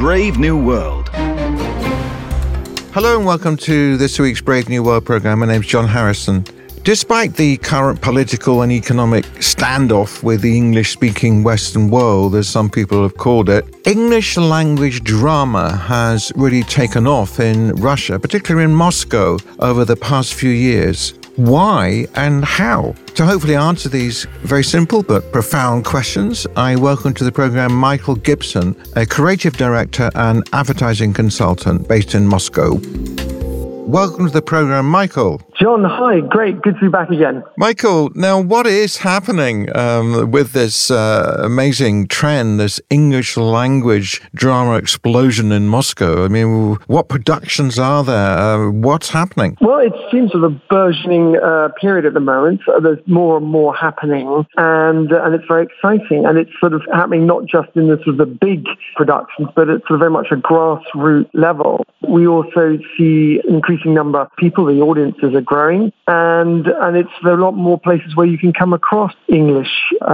Brave New World. Hello and welcome to this week's Brave New World programme. My name's John Harrison. Despite the current political and economic standoff with the English-speaking Western world, as some people have called it, English language drama has really taken off in Russia, particularly in Moscow, over the past few years. Why and how? To hopefully answer these very simple but profound questions, I welcome to the program Michael Gibson, a creative director and advertising consultant based in Moscow. Welcome to the program, Michael. John, hi. Great. Good to be back again. Michael, now what is happening with this amazing trend, this English language drama explosion in Moscow? I mean, what productions are there? What's happening? Well, it seems sort of a burgeoning period at the moment. There's more and more happening, and it's very exciting. And it's sort of happening not just in the sort of the big productions, but it's sort of very much a grassroots level. We also see increasing number of people, the audiences are growing, and there are a lot more places where you can come across English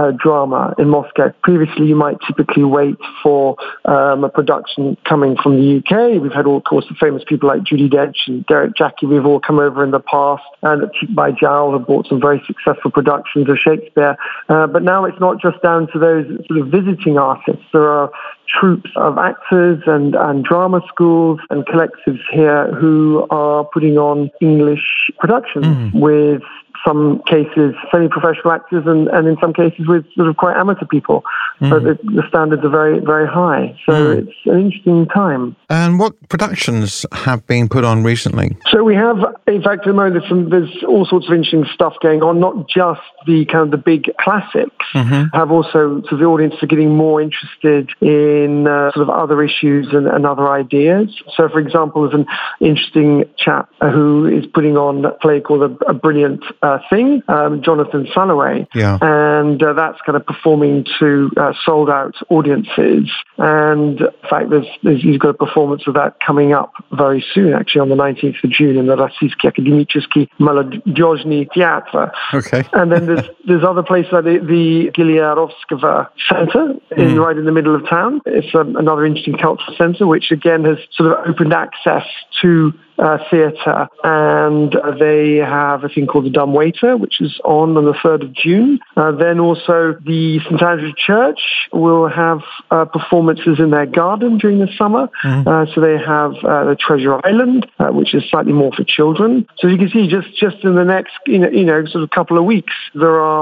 drama in Moscow. Previously, you might typically wait for a production coming from the UK. We've had, of course, the famous people like Judi Dench and Derek Jackie. We've all come over in the past, and Bai Jiao have brought some very successful productions of Shakespeare. But now it's not just down to those sort of visiting artists. There are troupes of actors and drama schools and collectives here who are putting on English productions with some cases semi-professional actors and in some cases with sort of quite amateur people. So the standards are very, very high. So it's an interesting time. And what productions have been put on recently? So we have, in fact, at the moment there's all sorts of interesting stuff going on, not just the kind of the big classics. Have also, so the audience are getting more interested in sort of other issues and other ideas. So, for example, there's an interesting chap who is putting on a play called A Brilliant Thing, Jonathan Salloway, and that's kind of performing to sold-out audiences. And in fact, he's got a performance of that coming up very soon, actually on the 19th of June in the Rossiyskiy Akademический Молодежный театр. Okay. And then there's other places like the Giliarovskovo Center right in the middle of town. It's another interesting cultural center, which again has sort of opened access to theatre, and they have a thing called The Dumb Waiter, which is on the 3rd of June. Then also the St. Andrew's Church will have performances in their garden during the summer. So they have the Treasure Island, which is slightly more for children. So you can see just in the next sort of couple of weeks, there are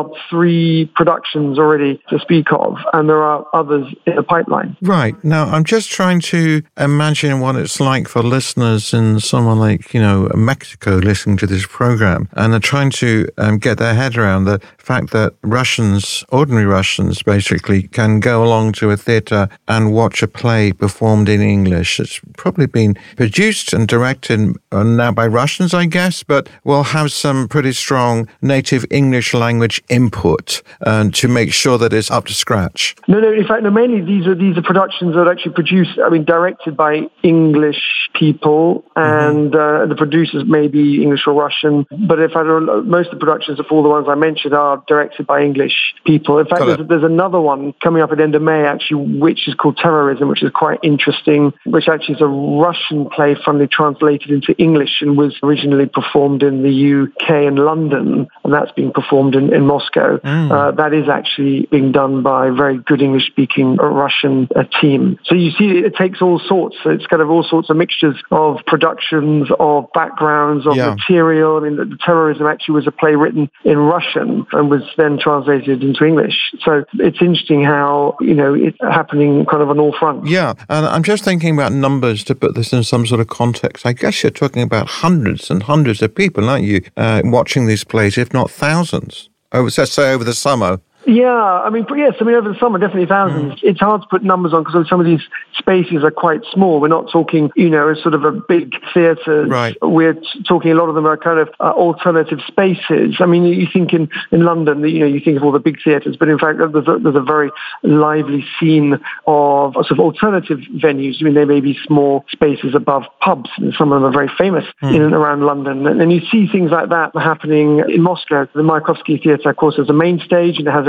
3 productions already to speak of, and there are others in the pipeline. Right. Now, I'm just trying to imagine what it's like for listeners in someone like, Mexico listening to this program, and they're trying to get their head around the fact that Russians, ordinary Russians, basically can go along to a theatre and watch a play performed in English. It's probably been produced and directed now by Russians, I guess, but will have some pretty strong native English language input to make sure that it's up to scratch. No, in fact, mainly these are productions that are actually produced, directed by English people, and the producers may be English or Russian, but in fact, most of the productions of all the ones I mentioned are directed by English people. In fact, there's another one coming up at the end of May, actually, which is called Terrorism, which is quite interesting, which actually is a Russian play finally translated into English and was originally performed in the UK and London, and that's being performed in Moscow. That is actually being done by a very good English-speaking Russian team. So you see, it takes all sorts. It's kind of all sorts of mixtures of productions, of backgrounds, of material. The Terrorism actually was a play written in Russian and was then translated into English. So it's interesting how, it's happening kind of on all fronts. Yeah, and I'm just thinking about numbers to put this in some sort of context. I guess you're talking about hundreds and hundreds of people, aren't you, watching these plays, if not thousands, let's say over the summer. Yeah, over the summer, definitely thousands. It's hard to put numbers on because some of these spaces are quite small. We're not talking, sort of a big theatres. Right. We're talking, a lot of them are kind of alternative spaces. You think in London, you think of all the big theatres, but in fact, there's a very lively scene of sort of alternative venues. They may be small spaces above pubs, and some of them are very famous in and around London. And you see things like that happening in Moscow. The Mayakovsky Theatre, of course, has a main stage, and it has a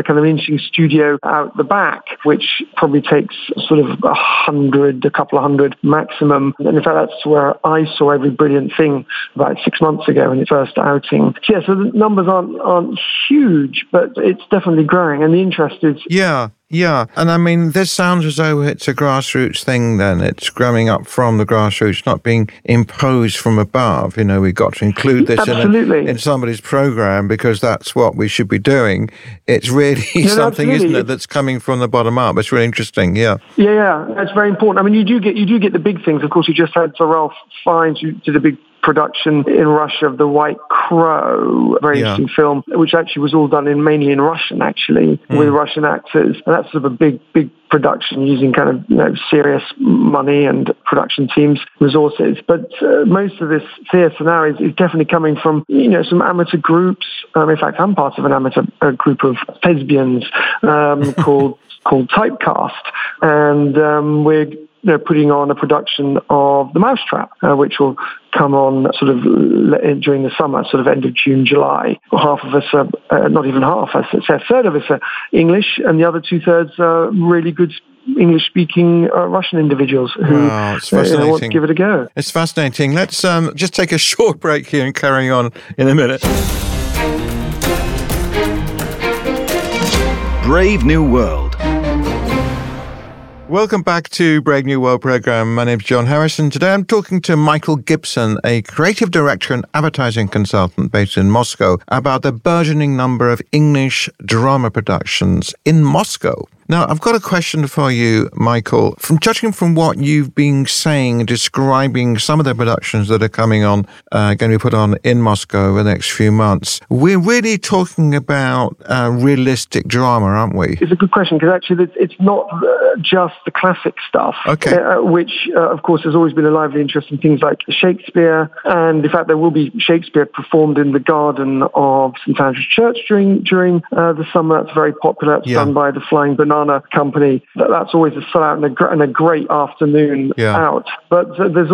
kind of interesting studio out the back, which probably takes sort of a couple of hundred maximum. And in fact, that's where I saw Every Brilliant Thing about 6 months ago in its first outing. So, yeah, so the numbers aren't huge, but it's definitely growing, and the interest is... Yeah, and I mean, this sounds as though it's a grassroots thing then. It's growing up from the grassroots, not being imposed from above. We've got to include this in somebody's program because that's what we should be doing. It's really something, isn't it, that's coming from the bottom up. It's really interesting, yeah. Yeah, that's very important. I mean, you do get the big things. Of course, you just had Sir Ralph Fiennes, who did a big production in Russia of The White Crow, a very interesting film, which actually was all done mainly in Russian, actually, with Russian actors. And that's sort of a big production using kind of serious money and production teams resources. But most of this theatre now is definitely coming from some amateur groups. In fact, I'm part of an amateur group of thespians called Typecast, and we're putting on a production of The Mousetrap, which will come on sort of during the summer, sort of end of June, July. Half of us are, not even half, I'd say a third of us are English, and the other 2/3 are really good English-speaking Russian individuals who want to give it a go. It's fascinating. Let's just take a short break here and carry on in a minute. Brave New World. Welcome back to Brave New World programme. My name's John Harrison. Today I'm talking to Michael Gibson, a creative director and advertising consultant based in Moscow, about the burgeoning number of English drama productions in Moscow. Now, I've got a question for you, Michael. From judging from what you've been saying, describing some of the productions that are coming on, going to be put on in Moscow over the next few months, we're really talking about realistic drama, aren't we? It's a good question, because actually it's not just the classic stuff, which, of course, has always been a lively interest in things like Shakespeare. And in fact, there will be Shakespeare performed in the garden of St. Andrew's Church during the summer. That's very popular. It's done by the Flying Banana Company. That's always a sellout and a great afternoon out. But there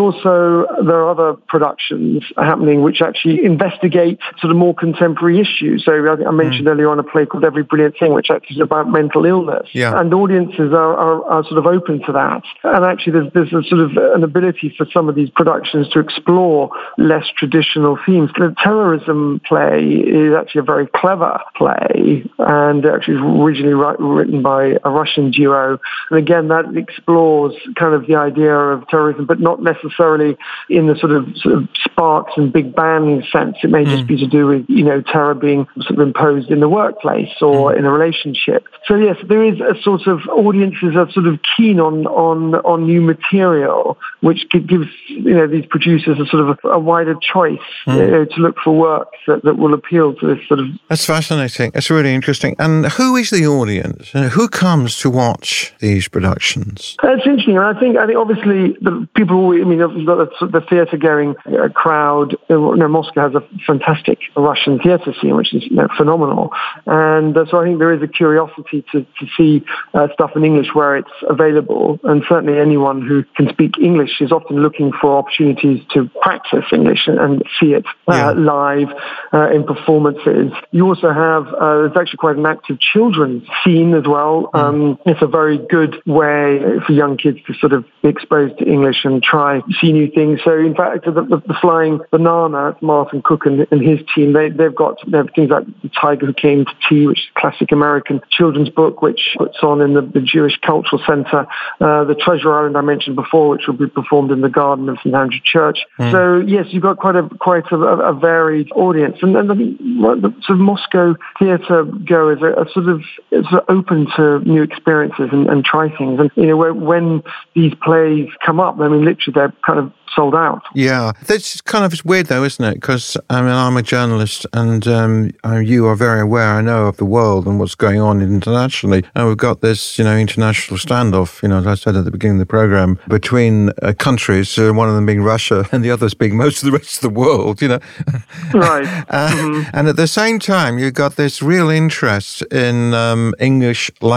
are other productions happening which actually investigate sort of more contemporary issues. So I mentioned earlier on a play called Every Brilliant Thing, which actually is about mental illness. And audiences are sort of open to that. And actually there's a sort of an ability for some of these productions to explore less traditional themes. The terrorism play is actually a very clever play, and actually originally written by a Russian duo. And again, that explores kind of the idea of terrorism, but not necessarily in the sort of sparks and big bang sense. It may just be to do with, terror being sort of imposed in the workplace or in a relationship. So yes, there is a sort of audiences are sort of keen on new material, which gives, these producers a sort of a wider choice to look for works that will appeal to this sort of... That's fascinating. It's really interesting. And who is the audience? Who comes to watch these productions? It's interesting. I think obviously the people, you've got the theatre-going crowd. Moscow has a fantastic Russian theatre scene, which is phenomenal. And so I think there is a curiosity to see stuff in English where it's available. And certainly anyone who can speak English is often looking for opportunities to practice English and see it live in performances. You also have, there's actually quite an active children's scene as well. It's a very good way for young kids to sort of be exposed to English and see new things. So in fact, the Flying Banana, Martin Cook and his team, they have things like The Tiger Who Came to Tea, which is a classic American children's book, which puts on in the Jewish Cultural Centre. The Treasure Island I mentioned before, which will be performed in the garden of St. Andrew's Church. So yes, you've got quite a varied audience. And the sort of Moscow theatre goers are sort of open to new experiences and try things. And when these plays come up, literally they're kind of sold out. Yeah, that's kind of weird though, isn't it? Because I'm a journalist, and you are very aware, I know, of the world and what's going on internationally. And we've got this, international standoff, as I said at the beginning of the program, between countries, one of them being Russia and the others being most of the rest of the world, Right. And at the same time, you've got this real interest in English language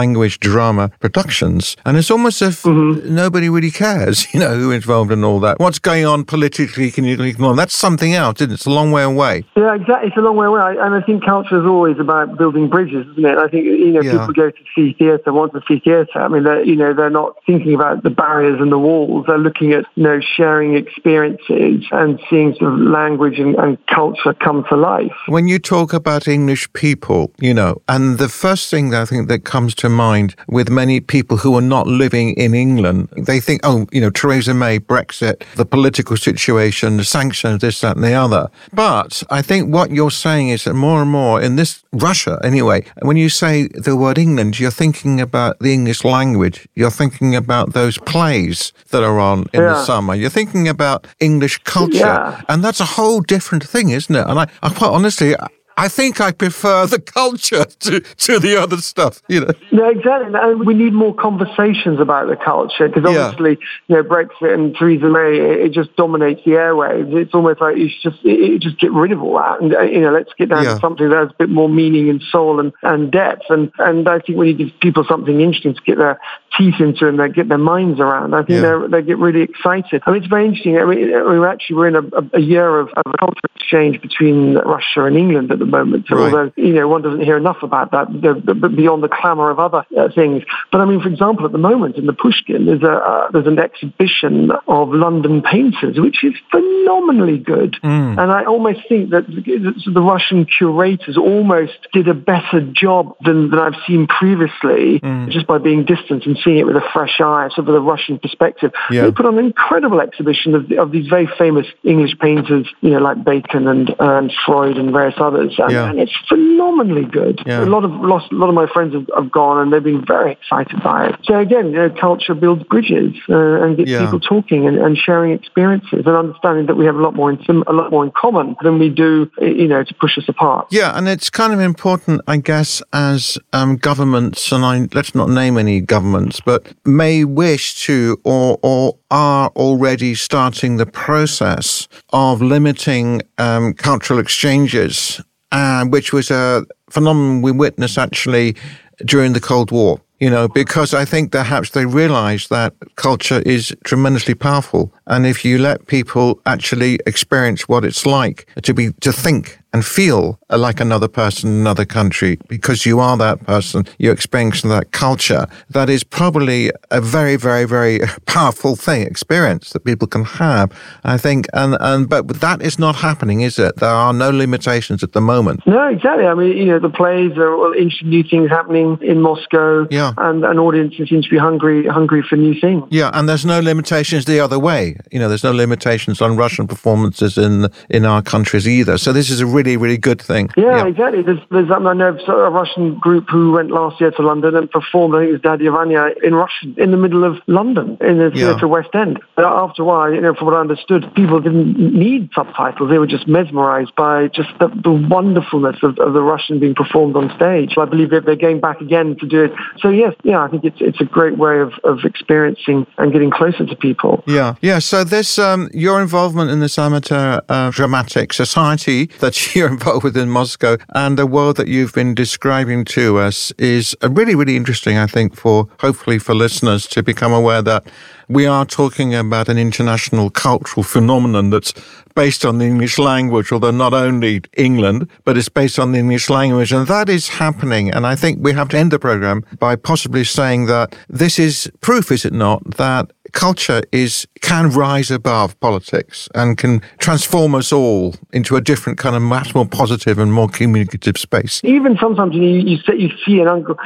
language drama productions. And it's almost as if nobody really cares, who's involved in all that. What's going on politically, can you ignore? That's something else, isn't it? It's a long way away. Yeah, exactly. It's a long way away. And I think culture is always about building bridges, isn't it? I think, people go to see theatre, want to see theatre. I mean, they're not thinking about the barriers and the walls. They're looking at, sharing experiences and seeing sort of language and culture come to life. When you talk about English people, and the first thing that I think that comes to mind with many people who are not living in England, they think, Theresa May, Brexit, the political situation, the sanctions, this, that, and the other. But I think what you're saying is that more and more in this Russia, anyway, when you say the word England, you're thinking about the English language. You're thinking about those plays that are on in the summer. You're thinking about English culture. Yeah. And that's a whole different thing, isn't it? And I quite honestly, I think I prefer the culture to the other stuff, Yeah, exactly. And we need more conversations about the culture because obviously, Brexit and Theresa May, it just dominates the airwaves. It's almost like you just get rid of all that and, let's get down to something that has a bit more meaning and soul and depth. And I think when you give people something interesting to get their teeth into and they get their minds around, I think they get really excited. I mean, it's very interesting. I mean, we're in a year of a cultural exchange between Russia and England at the moment. So although, one doesn't hear enough about that beyond the clamour of other things. But I mean, for example, at the moment in the Pushkin, there's an exhibition of London painters, which is phenomenally good. And I almost think that the Russian curators almost did a better job than I've seen previously, just by being distant and seeing it with a fresh eye, sort of a Russian perspective. They put on an incredible exhibition of these very famous English painters, like Bacon and Freud and various others. And it's phenomenally good. A lot of my friends have gone and they've been very excited by it. So again, culture builds bridges and gets people talking and sharing experiences and understanding that we have a lot more in common than we do, to push us apart. Yeah, and it's kind of important, I guess, as governments, and let's not name any governments, but may wish to or are already starting the process of limiting cultural exchanges, which was a phenomenon we witnessed actually during the Cold War. Because I think perhaps they realize that culture is tremendously powerful. And if you let people actually experience what it's like to think and feel like another person in another country, because you are that person, you're experiencing that culture, that is probably a very, very, very powerful experience that people can have, I think. But that is not happening, is it? There are no limitations at the moment. No, exactly. I mean, the plays are interesting new things happening in Moscow. Yeah. And audiences seem to be hungry for new things. Yeah, and there's no limitations the other way. There's no limitations on Russian performances in our countries either. So this is a really, really good thing. Yeah, exactly. There's I know a Russian group who went last year to London and performed, I think it was Dadya Vanya, in Russian, in the middle of London, in the Theatre West End. But after a while, from what I understood, people didn't need subtitles. They were just mesmerised by just the wonderfulness of the Russian being performed on stage. I believe that they're going back again to do it. So yes, I think it's a great way of experiencing and getting closer to people. Yeah. So this your involvement in this amateur dramatic society that you're involved with in Moscow and the world that you've been describing to us is really, really interesting, I think, hopefully for listeners to become aware that we are talking about an international cultural phenomenon that's based on the English language, although not only England, but it's based on the English language. And that is happening. And I think we have to end the program by possibly saying that this is proof, is it not, that culture can rise above politics and can transform us all into a different kind of much more positive and more communicative space. Even sometimes you see an uncle,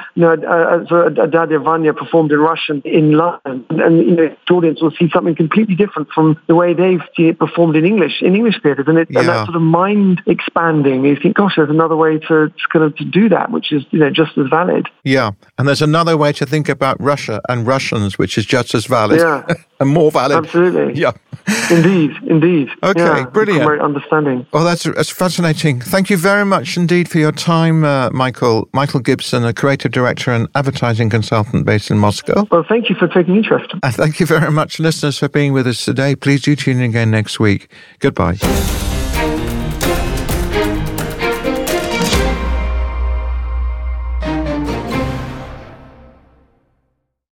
a Dadya Vanya performed in Russian in London, and the audience will see something completely different from the way they've seen it performed in English theatres, and that sort of mind expanding. You think, gosh, there's another way to do that, which is just as valid. Yeah, and there's another way to think about Russia and Russians, which is just as valid. Yeah. And more valid. Absolutely. Yeah. Indeed. Okay, brilliant. Great understanding. Well, that's fascinating. Thank you very much indeed for your time, Michael. Michael Gibson, a creative director and advertising consultant based in Moscow. Well, thank you for taking interest. And thank you very much, listeners, for being with us today. Please do tune in again next week. Goodbye.